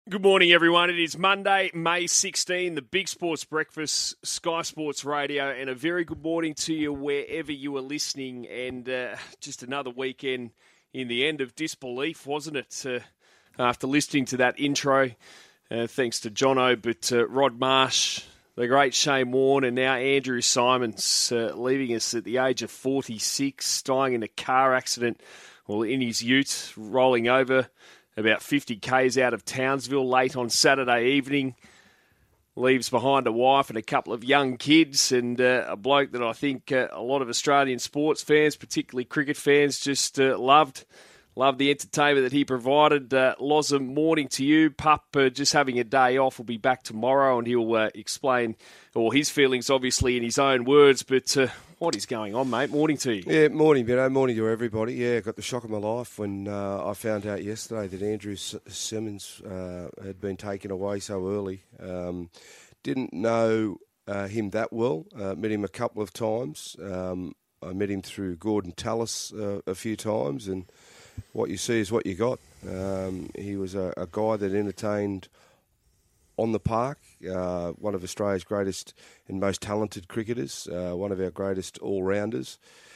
Good morning, everyone. It is Monday, May 16, the Big Sports Breakfast, Sky Sports Radio, and a very good morning to you wherever you are listening. And just another weekend in the end of disbelief, wasn't it? After listening to that intro, thanks to Jono, but Rod Marsh, the great Shane Warne, and now Andrew Simons leaving us at the age of 46, dying in a car accident while in his ute, rolling over about 50 k's out of Townsville late on Saturday evening. Leaves behind a wife and a couple of young kids, and a bloke that I think a lot of Australian sports fans, particularly cricket fans, just loved the entertainment that he provided. Lozum, morning to you. Pup, just having a day off, will be back tomorrow, and he'll explain his feelings, obviously, in his own words. But what is going on, mate? Morning to you. Yeah, morning, Bino. Morning to everybody. Yeah, got the shock of my life when I found out yesterday that Andrew Simons had been taken away so early. Didn't know him that well. Met him a couple of times. I met him through Gordon Tallis a few times, and what you see is what you got. He was a guy that entertained on the park, one of Australia's greatest and most talented cricketers, one of our greatest all-rounders.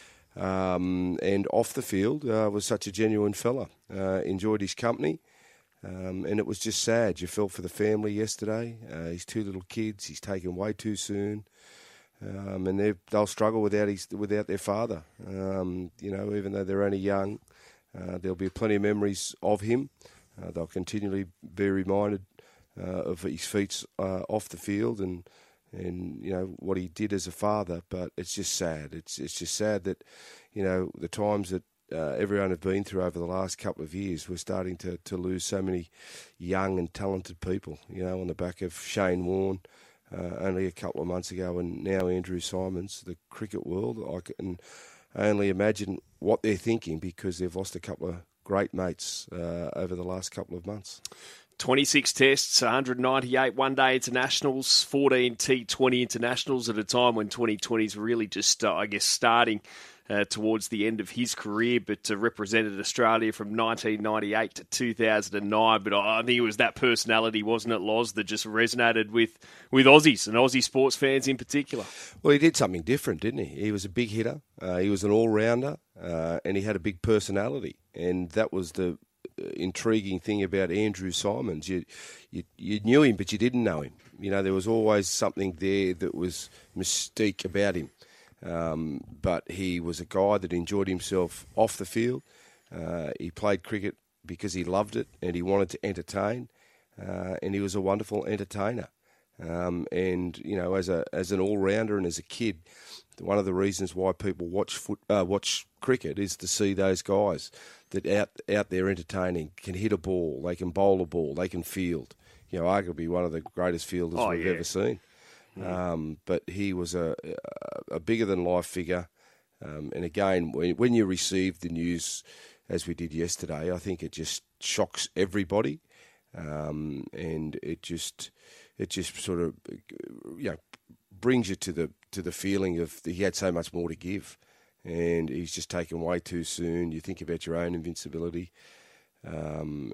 And off the field, was such a genuine fella. Enjoyed his company, and it was just sad. You felt for the family yesterday. His two little kids, he's taken way too soon. And they'll struggle without their father. Even though they're only young, there'll be plenty of memories of him. They'll continually be reminded of his feats off the field and what he did as a father. But it's just sad. It's just sad that the times that everyone have been through over the last couple of years, we're starting to lose so many young and talented people. On the back of Shane Warne only a couple of months ago, and now Andrew Simons. The cricket world, I can only imagine what they're thinking, because they've lost a couple of great mates over the last couple of months. 26 tests, 198 one-day internationals, 14 T20 internationals at a time when 2020's really just, starting towards the end of his career, but represented Australia from 1998 to 2009. But I think it was that personality, wasn't it, Loz, that just resonated with Aussies and Aussie sports fans in particular. Well, he did something different, didn't he? He was a big hitter, he was an all-rounder, and he had a big personality. And that was the intriguing thing about Andrew Simons. You knew him, but you didn't know him. There was always something there that was mystique about him. But he was a guy that enjoyed himself off the field. He played cricket because he loved it and he wanted to entertain. And he was a wonderful entertainer. As an all-rounder and as a kid, one of the reasons why people watch cricket is to see those guys that out there entertaining, can hit a ball, they can bowl a ball, they can field. Arguably one of the greatest fielders we've ever seen. But he was a bigger-than-life figure. And again, when you receive the news, as we did yesterday, I think it just shocks everybody. And it just sort of brings you to the feeling of he had so much more to give, and he's just taken way too soon. You think about your own invincibility, I'm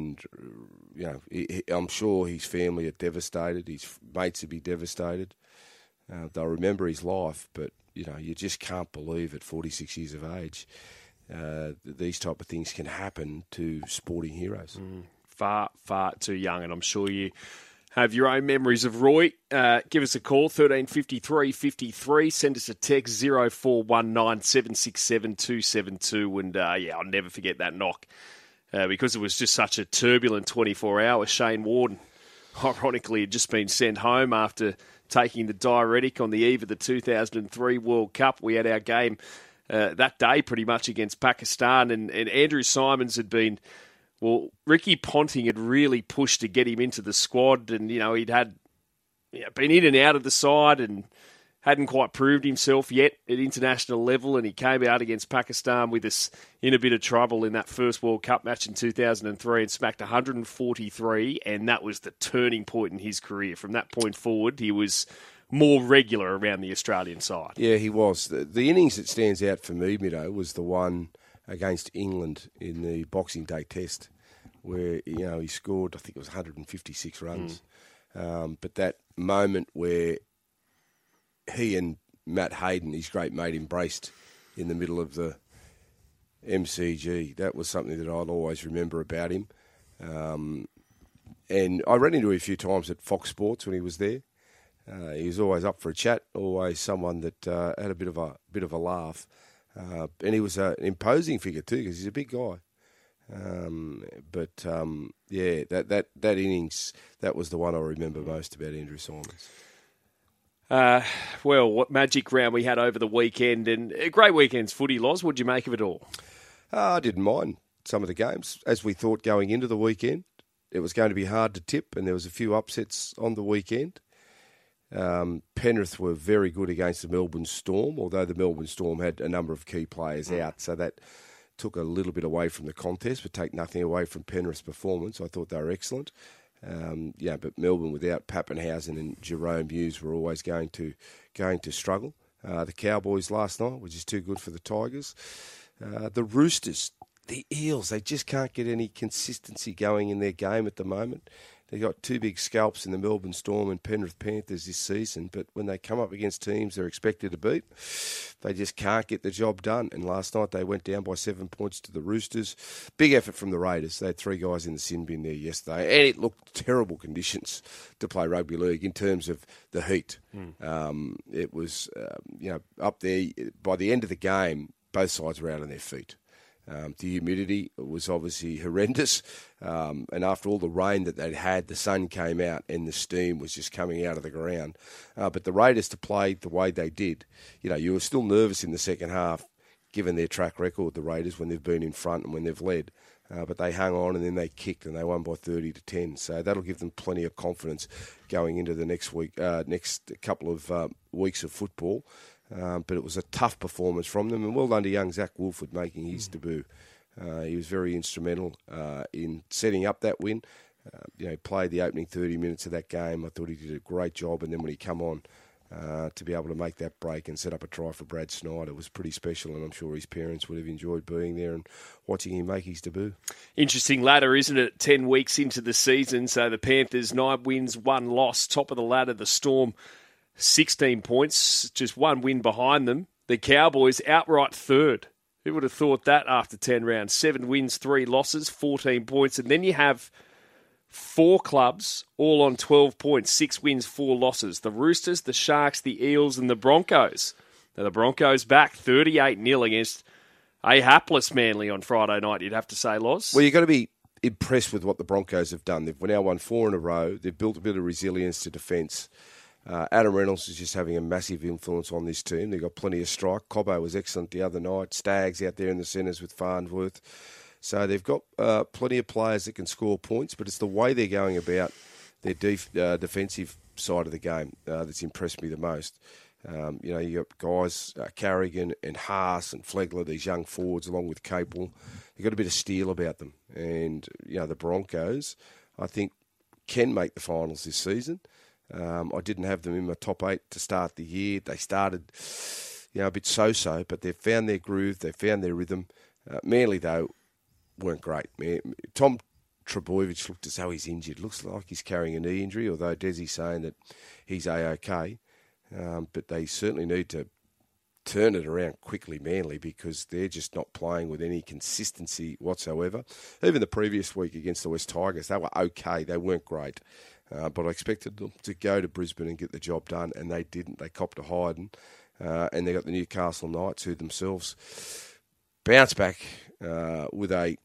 sure his family are devastated. His mates would be devastated. They'll remember his life, but you just can't believe at 46 years of age these type of things can happen to sporting heroes. Far, far too young, and I'm sure you have your own memories of Roy. Give us a call, 1353 53. Send us a text, 0419 767 272. And I'll never forget that knock because it was just such a turbulent 24 hours. Shane Warne, ironically, had just been sent home after taking the diuretic on the eve of the 2003 World Cup. We had our game that day pretty much against Pakistan, and Andrew Simons had been... Well, Ricky Ponting had really pushed to get him into the squad, and he'd had been in and out of the side and hadn't quite proved himself yet at international level, and he came out against Pakistan with us in a bit of trouble in that first World Cup match in 2003 and smacked 143, and that was the turning point in his career. From that point forward, he was more regular around the Australian side. Yeah, he was. The innings that stands out for me, was the one against England in the Boxing Day Test, where he scored, I think it was 156 runs. But that moment where he and Matt Hayden, his great mate, embraced in the middle of the MCG, that was something that I'll always remember about him. And I ran into him a few times at Fox Sports when he was there. He was always up for a chat, always someone that had a bit of a laugh. And he was an imposing figure too, because he's a big guy. That innings, that was the one I remember most about Andrew Symonds. What magic round we had over the weekend, and a great weekend's footy, Loz. What did you make of it all? I didn't mind some of the games. As we thought going into the weekend, it was going to be hard to tip, and there was a few upsets on the weekend. Penrith were very good against the Melbourne Storm, although the Melbourne Storm had a number of key players out, so that took a little bit away from the contest, but take nothing away from Penrith's performance. I thought they were excellent. But Melbourne without Pappenhausen and Jerome Hughes were always going to struggle. The Cowboys last night, which is too good for the Tigers. The Roosters, the Eels, they just can't get any consistency going in their game at the moment. They've got two big scalps in the Melbourne Storm and Penrith Panthers this season, but when they come up against teams they're expected to beat, they just can't get the job done. And last night they went down by 7 points to the Roosters. Big effort from the Raiders. They had 3 guys in the sin bin there yesterday, and it looked terrible conditions to play rugby league in terms of the heat. It was up there. By the end of the game, both sides were out on their feet. The humidity was obviously horrendous, and after all the rain that they'd had, the sun came out and the steam was just coming out of the ground. But the Raiders, to play the way they did, you were still nervous in the second half, given their track record, the Raiders, when they've been in front and when they've led. But they hung on and then they kicked and they won by 30-10. So that'll give them plenty of confidence going into the next couple of weeks of football. But it was a tough performance from them, and well done to young Zach Wolford making his debut. He was very instrumental in setting up that win. He played the opening 30 minutes of that game. I thought he did a great job, and then when he come on to be able to make that break and set up a try for Brad Snyder was pretty special, and I'm sure his parents would have enjoyed being there and watching him make his debut. Interesting ladder, isn't it? 10 weeks into the season, so the Panthers 9 wins, 1 loss, top of the ladder. The Storm 16 points, just 1 win behind them. The Cowboys outright third. Who would have thought that after 10 rounds? 7 wins, 3 losses, 14 points. And then you have 4 clubs all on 12 points, 6 wins, 4 losses. The Roosters, the Sharks, the Eels and the Broncos. Now the Broncos back 38-0 against a hapless Manly on Friday night, you'd have to say, Loz. Well, you've got to be impressed with what the Broncos have done. They've now won 4 in a row. They've built a bit of resilience to defence. Adam Reynolds is just having a massive influence on this team. They've got plenty of strike. Cobbo was excellent the other night. Staggs out there in the centres with Farnsworth. So they've got plenty of players that can score points, but it's the way they're going about their defensive side of the game that's impressed me the most. You got guys, Carrigan and Haas and Flegler, these young forwards, along with Capel. They've got a bit of steel about them. And, the Broncos, I think, can make the finals this season. I didn't have them in my top 8 to start the year. They started, a bit so-so, but they've found their groove. They've found their rhythm. Manly, though, weren't great. Tom Trbojevic looked as though he's injured. Looks like he's carrying a knee injury, although Desi's saying that he's A-OK. But they certainly need to turn it around quickly, Manly, because they're just not playing with any consistency whatsoever. Even the previous week against the West Tigers, they were okay. They weren't great. But I expected them to go to Brisbane and get the job done, and they didn't. They copped a hiding. And they got the Newcastle Knights, who themselves bounced back with a...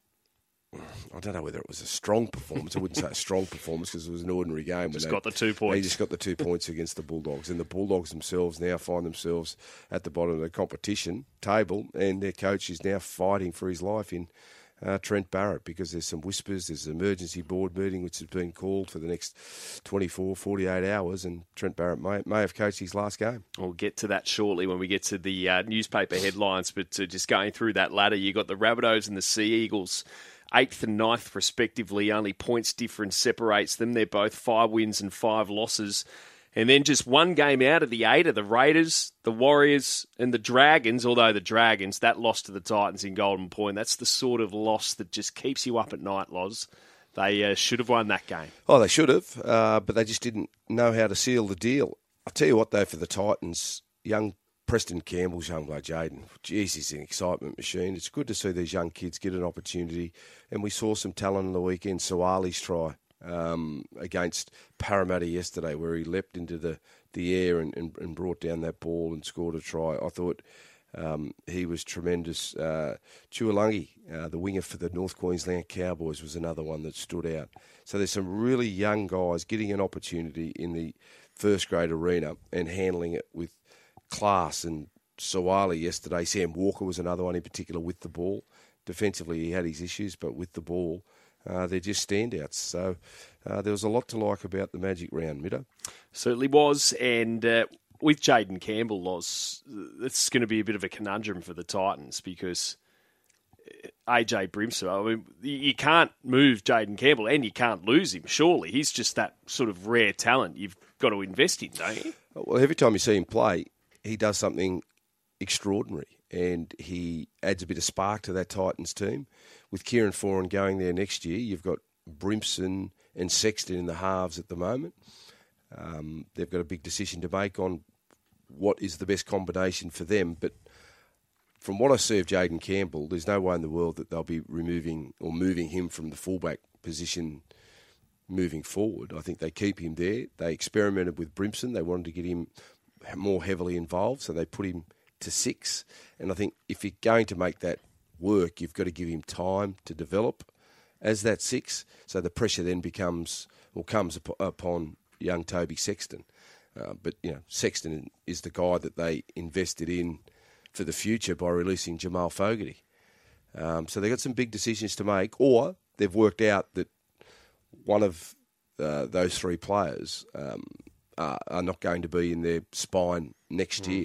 I don't know whether it was a strong performance. I wouldn't say a strong performance because it was an ordinary game. Just got the 2 points. They just got the 2 points against the Bulldogs. And the Bulldogs themselves now find themselves at the bottom of the competition table, and their coach is now fighting for his life in Trent Barrett, because there's some whispers, there's an emergency board meeting which has been called for the next 24, 48 hours, and Trent Barrett may have coached his last game. We'll get to that shortly when we get to the newspaper headlines, but just going through that ladder, you got the Rabbitohs and the Sea Eagles 8th and 9th respectively. Only points difference separates them. They're both 5 wins and 5 losses. And then just 1 game out of the 8 are the Raiders, the Warriors and the Dragons, although the Dragons, that loss to the Titans in Golden Point, that's the sort of loss that just keeps you up at night, Loz. they should have won that game. Oh, they should have, but they just didn't know how to seal the deal. I'll tell you what, though, for the Titans, young Preston Campbell's young bloke, Jaden, geez, he's an excitement machine. It's good to see these young kids get an opportunity. And we saw some talent on the weekend. Sawali's try against Parramatta yesterday, where he leapt into the air and brought down that ball and scored a try. I thought he was tremendous. Tuolungi, the winger for the North Queensland Cowboys, was another one that stood out. So there's some really young guys getting an opportunity in the first grade arena and handling it with class. And Sawali yesterday, Sam Walker was another one in particular with the ball. Defensively, he had his issues, but with the ball, they're just standouts. So there was a lot to like about the Magic round, Middo. Certainly was, and with Jaden Campbell, Loz, it's going to be a bit of a conundrum for the Titans because AJ Brimson, I mean, you can't move Jaden Campbell and you can't lose him, surely. He's just that sort of rare talent you've got to invest in, don't you? Well, every time you see him play, he does something extraordinary and he adds a bit of spark to that Titans team. With Kieran Foran going there next year, you've got Brimson and Sexton in the halves at the moment. They've got a big decision to make on what is the best combination for them. But from what I see of Jaden Campbell, there's no way in the world that they'll be removing or moving him from the fullback position moving forward. I think they keep him there. They experimented with Brimson. They wanted to get him more heavily involved, so they put him to 6. And I think if you're going to make that work, you've got to give him time to develop as that 6. So the pressure then comes upon young Toby Sexton. But, Sexton is the guy that they invested in for the future by releasing Jamal Fogarty. So they've got some big decisions to make, or they've worked out that one of those 3 players are not going to be in their spine next year,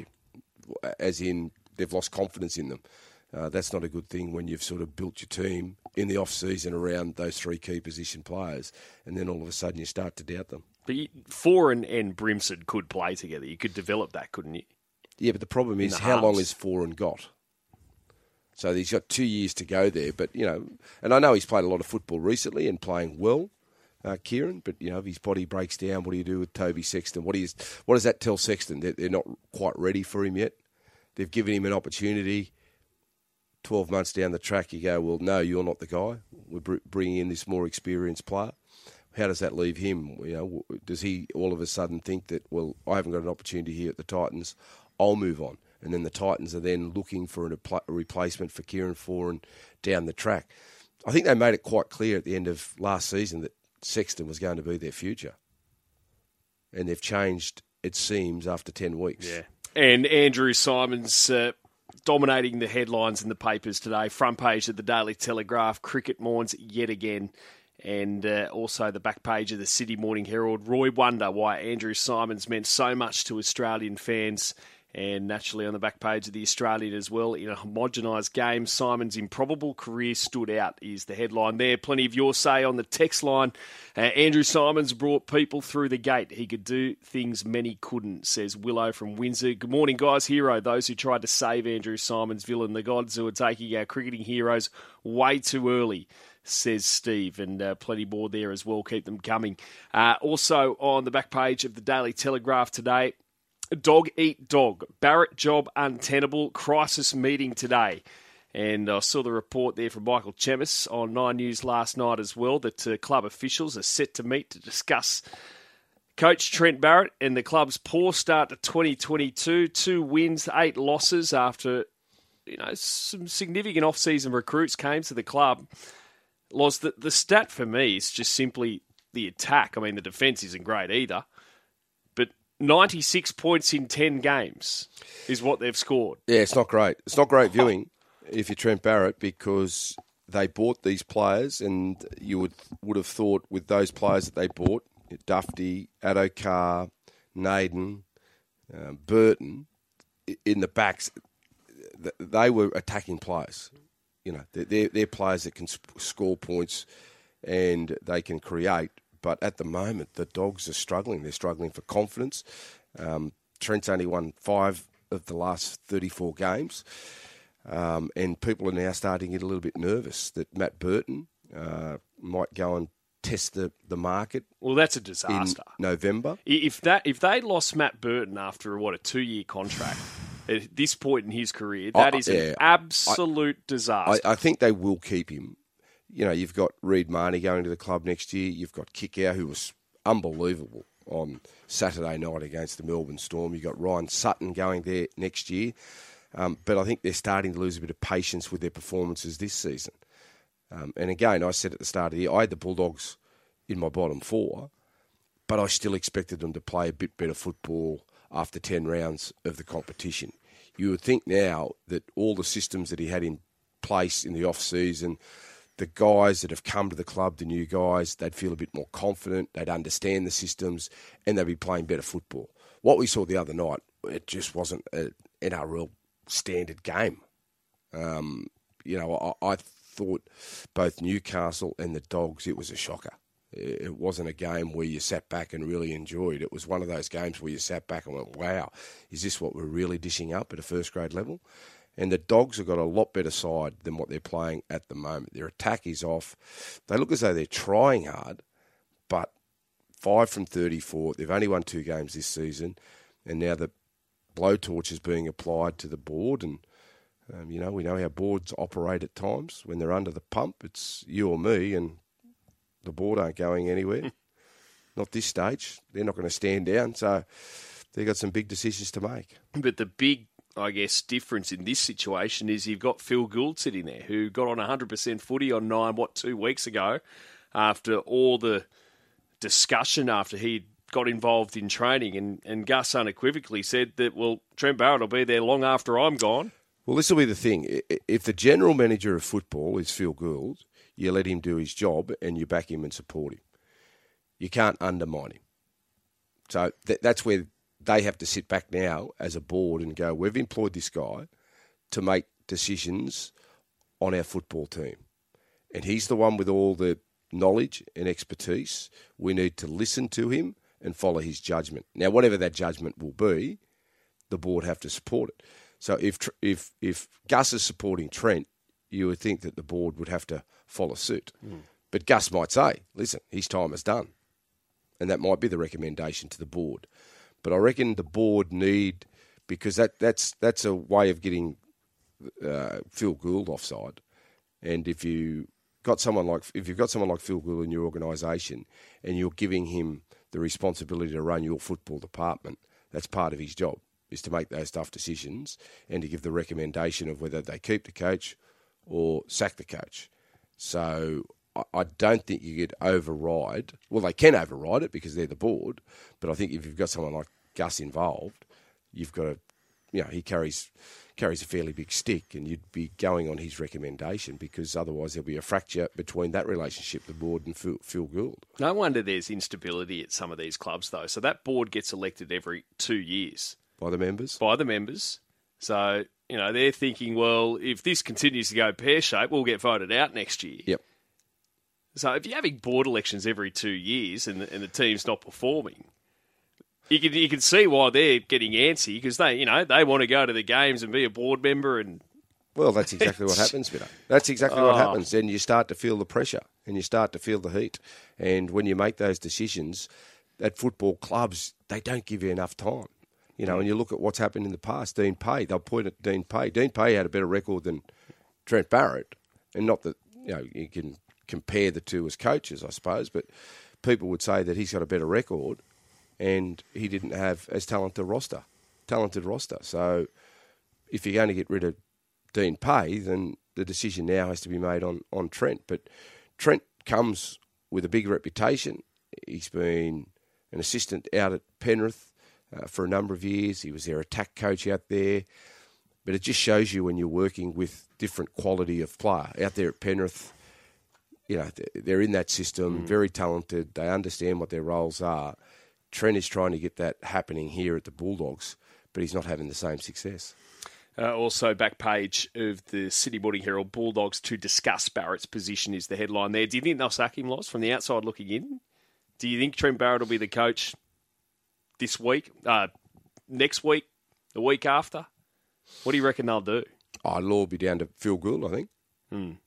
as in they've lost confidence in them. That's not a good thing when you've sort of built your team in the off-season around those 3 key position players, and then all of a sudden you start to doubt them. But Foran and Brimson could play together. You could develop that, couldn't you? Yeah, but the problem is how long has Foran got? So he's got 2 years to go there. But, and I know he's played a lot of football recently and playing well, Kieran, but, if his body breaks down, what do you do with Toby Sexton? What does that tell Sexton? They're not quite ready for him yet. They've given him an opportunity. 12 months down the track, you go, well, no, you're not the guy. We're bringing in this more experienced player. How does that leave him? Does he all of a sudden think that, well, I haven't got an opportunity here at the Titans, I'll move on? And then the Titans are then looking for a replacement for Kieran Foran down the track. I think they made it quite clear at the end of last season that Sexton was going to be their future. And they've changed, it seems, after 10 weeks. Yeah. And Andrew Symonds dominating the headlines in the papers today. Front page of the Daily Telegraph, Cricket Mourns yet again. And also the back page of the Sydney Morning Herald. Roy wonder why Andrew Symonds meant so much to Australian fans. And naturally on the back page of the Australian as well. In a homogenised game, Symonds' improbable career stood out is the headline there. Plenty of your say on the text line. Andrew Symonds brought people through the gate. He could do things many couldn't, says Willow from Windsor. Good morning, guys. Hero, those who tried to save Andrew Symonds, villain, the gods who are taking our cricketing heroes way too early, says Steve, and plenty more there as well. Keep them coming. Also on the back page of the Daily Telegraph today, dog eat dog. Barrett job untenable. Crisis meeting today. And I saw the report there from Michael Chemis on 9 News last night as well that club officials are set to meet to discuss Coach Trent Barrett and the club's poor start to 2022. 2 wins, 8 losses after some significant off-season recruits came to the club. Loz, the stat for me is just simply the attack. I mean, the defence isn't great either. But 96 points in 10 games is what they've scored. Yeah, it's not great. It's not great viewing if you're Trent Barrett, because they bought these players, and you would have thought with those players that they bought, Dufty, Addo-Carr, Naden, Burton, in the backs, they were attacking players. They're players that can score points and they can create. But at the moment, the Dogs are struggling. They're struggling for confidence. Trent's only won 5 of the last 34 games. And people are now starting to get a little bit nervous that Matt Burton, might go and test the market. Well, that's a disaster. In November. If they lost Matt Burton after, a 2-year contract, at this point in his career, that is an absolute disaster. I think they will keep him. You've got Reid Marnie going to the club next year. You've got Kickow, who was unbelievable on Saturday night against the Melbourne Storm. You've got Ryan Sutton going there next year. But I think they're starting to lose a bit of patience with their performances this season. And again, I said at the start of the year, I had the Bulldogs in my bottom 4, but I still expected them to play a bit better football after 10 rounds of the competition. You would think now that all the systems that he had in place in the off-season, the guys that have come to the club, the new guys, they'd feel a bit more confident, they'd understand the systems, and they'd be playing better football. What we saw the other night, it just wasn't an NRL standard game. I thought both Newcastle and the Dogs, it was a shocker. It wasn't a game where you sat back and really enjoyed. It was one of those games where you sat back and went, wow, is this what we're really dishing up at a first grade level? And the Dogs have got a lot better side than what they're playing at the moment. Their attack is off. They look as though they're trying hard, but 5 from 34. They've only won 2 games this season, and now the blowtorch is being applied to the board. And we know how boards operate at times. When they're under the pump, it's you or me, and the board aren't going anywhere. Not this stage. They're not going to stand down. So they've got some big decisions to make. But the big, difference in this situation is you've got Phil Gould sitting there, who got on 100% footy on 2 weeks ago after all the discussion after he got involved in training. And Gus unequivocally said that, Trent Barrett will be there long after I'm gone. Well, this will be the thing. If the general manager of football is Phil Gould, you let him do his job and you back him and support him. You can't undermine him. So that's where they have to sit back now as a board and go, we've employed this guy to make decisions on our football team. And he's the one with all the knowledge and expertise. We need to listen to him and follow his judgment. Now, whatever that judgment will be, the board have to support it. So if Gus is supporting Trent, you would think that the board would have to follow suit. But Gus might say, listen, his time is done. And that might be the recommendation to the board. But I reckon the board need, because that's a way of getting Phil Gould offside. And if you've got someone like Phil Gould in your organisation and you're giving him the responsibility to run your football department, that's part of his job, is to make those tough decisions and to give the recommendation of whether they keep the coach or sack the coach. So I don't think you could override. Well, they can override it because they're the board, but I think if you've got someone like Gus involved, you've got to, he carries a fairly big stick, and you'd be going on his recommendation because otherwise there'll be a fracture between that relationship, the board and Phil Gould. No wonder there's instability at some of these clubs, though. So that board gets elected every 2 years. By the members? By the members. So, they're thinking, well, if this continues to go pear-shaped, we'll get voted out next year. Yep. So if you're having board elections every 2 years and the team's not performing, you can see why they're getting antsy, because they want to go to the games and be a board member. And well, that's exactly what happens, Vito. That's exactly what happens. And you start to feel the pressure and you start to feel the heat. And when you make those decisions, at football clubs, they don't give you enough time. And you look at what's happened in the past. Dean Pay, they'll point at Dean Pay. Dean Pay had a better record than Trent Barrett. And not that, you can compare the two as coaches, I suppose, but people would say that he's got a better record and he didn't have as talented roster. So if you're going to get rid of Dean Pay, then the decision now has to be made on Trent. But Trent comes with a big reputation. He's been an assistant out at Penrith for a number of years. He was their attack coach out there. But it just shows you when you're working with different quality of player. Out there at Penrith, they're in that system, very talented. They understand what their roles are. Trent is trying to get that happening here at the Bulldogs, but he's not having the same success. Also, back page of the Sydney Morning Herald, Bulldogs to discuss Barrett's position is the headline there. Do you think they'll sack him, Loz, from the outside looking in? Do you think Trent Barrett will be the coach this week, next week, the week after? What do you reckon they'll do? It'll all be down to Phil Gould, I think.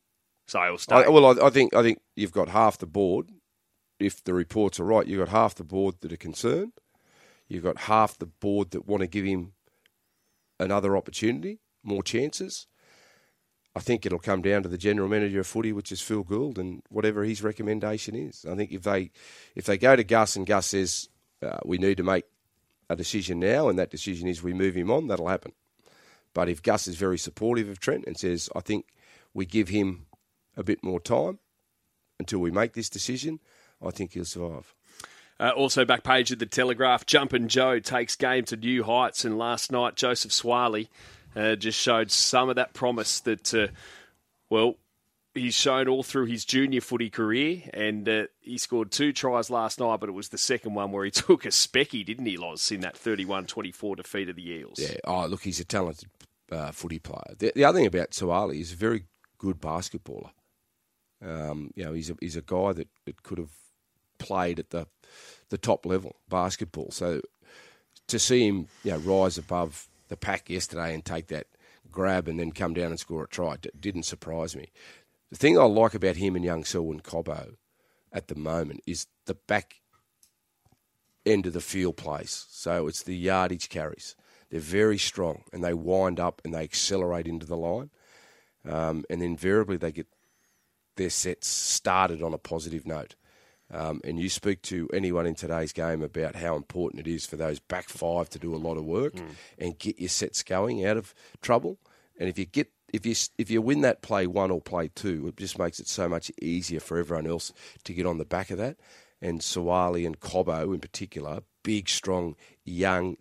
So he'll stay. I think you've got half the board. If the reports are right, you've got half the board that are concerned. You've got half the board that want to give him another opportunity, more chances. I think it'll come down to the general manager of footy, which is Phil Gould, and whatever his recommendation is. I think if they go to Gus and Gus says we need to make a decision now, and that decision is we move him on, that'll happen. But if Gus is very supportive of Trent and says, I think we give him a bit more time until we make this decision, I think he'll survive. Also, back page of the Telegraph, Jumpin' Joe takes game to new heights, and last night Joseph Swiley just showed some of that promise that, he's shown all through his junior footy career, and he scored 2 tries last night, but it was the second one where he took a specky, didn't he, Loz, in that 31-24 defeat of the Eels. Yeah, look, he's a talented footy player. The other thing about Swiley, he's a very good basketballer. He's a guy that could have played at the top level basketball. So to see him rise above the pack yesterday and take that grab and then come down and score a try didn't surprise me. The thing I like about him and young Selwyn Cobbo at the moment is the back end of the field plays. So it's the yardage carries. They're very strong and they wind up and they accelerate into the line. And invariably they get their sets started on a positive note. And you speak to anyone in today's game about how important it is for those back 5 to do a lot of work and get your sets going out of trouble. And if you win that play 1 or play 2, it just makes it so much easier for everyone else to get on the back of that. And Swiley and Cobbo in particular, big, strong, young,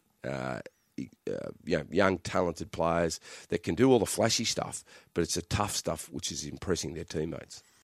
talented players that can do all the flashy stuff, but it's the tough stuff which is impressing their teammates.